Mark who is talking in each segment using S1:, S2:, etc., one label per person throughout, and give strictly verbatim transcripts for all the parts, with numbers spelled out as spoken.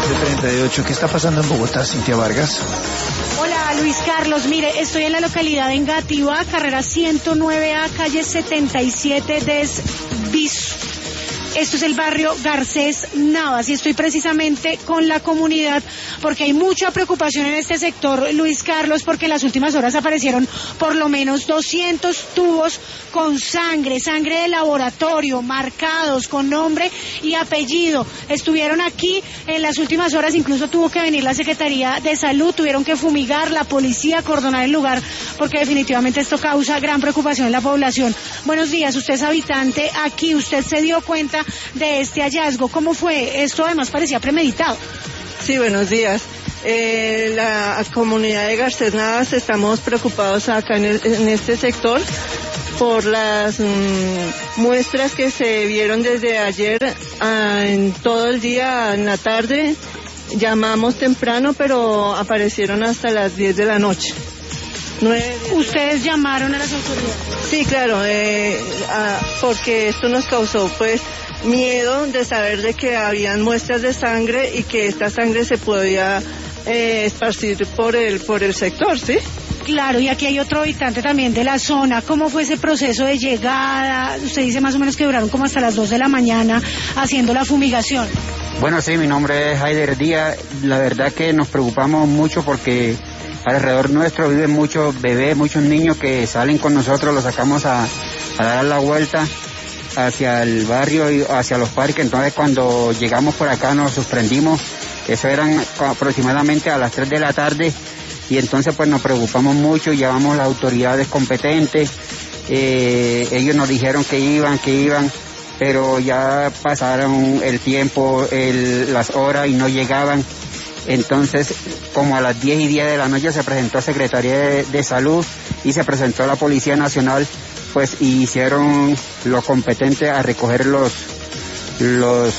S1: siete treinta y ocho. ¿Qué está pasando en Bogotá, Cintia Vargas?
S2: Hola Luis Carlos, mire, estoy en la localidad de Engativá, carrera ciento nueve A, calle setenta y siete de Viso. Esto es el barrio Garcés Navas y estoy precisamente con la comunidad porque hay mucha preocupación en este sector, Luis Carlos, porque en las últimas horas aparecieron por lo menos doscientos tubos con sangre, sangre de laboratorio, marcados con nombre y apellido. Estuvieron aquí en las últimas horas, incluso tuvo que venir la Secretaría de Salud, tuvieron que fumigar, la policía, acordonar el lugar, porque definitivamente esto causa gran preocupación en la población. Buenos días, usted es habitante aquí, usted se dio cuenta de este hallazgo. ¿Cómo fue? Esto además parecía premeditado.
S3: Sí, buenos días. Eh, la comunidad de Garcés Navas estamos preocupados acá en, el, en este sector por las mmm, muestras que se vieron desde ayer a, en todo el día, en la tarde. Llamamos temprano, pero aparecieron hasta las diez de la noche. nueve,
S2: ¿Ustedes llamaron a las autoridades?
S3: Sí, claro, eh, a, porque esto nos causó pues miedo de saber de que habían muestras de sangre y que esta sangre se podía eh, esparcir por el por el sector, ¿sí?
S2: Claro, y aquí hay otro habitante también de la zona. ¿Cómo fue ese proceso de llegada? Usted dice más o menos que duraron como hasta las dos de la mañana haciendo la fumigación.
S4: Bueno, sí, mi nombre es Haider Díaz. La verdad que nos preocupamos mucho porque alrededor nuestro viven muchos bebés, muchos niños que salen con nosotros, los sacamos a, a dar la vuelta hacia el barrio y hacia los parques. Entonces cuando llegamos por acá nos sorprendimos, eso eran aproximadamente a las tres de la tarde y entonces pues nos preocupamos mucho, llamamos a las autoridades competentes, eh, ellos nos dijeron que iban, que iban, pero ya pasaron el tiempo, el, las horas y no llegaban. Entonces, como a las diez y diez de la noche se presentó Secretaría de, de Salud y se presentó la Policía Nacional, pues hicieron lo competente a recoger los, los,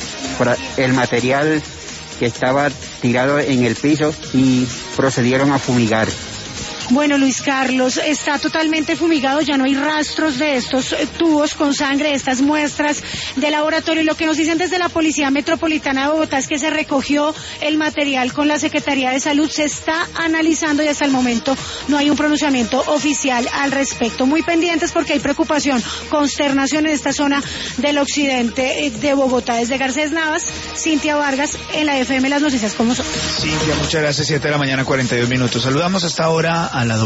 S4: el material que estaba tirado en el piso y procedieron a fumigar.
S2: Bueno, Luis Carlos, está totalmente fumigado, ya no hay rastros de estos eh, tubos con sangre, de estas muestras de laboratorio. Y lo que nos dicen desde la Policía Metropolitana de Bogotá es que se recogió el material con la Secretaría de Salud, se está analizando y hasta el momento no hay un pronunciamiento oficial al respecto. Muy pendientes porque hay preocupación, consternación en esta zona del occidente de Bogotá. Desde Garcés Navas, Cintia Vargas, en la F M Las Noticias como son.
S1: Cintia, muchas gracias. siete de la mañana, cuarenta y dos minutos. Saludamos hasta ahora a la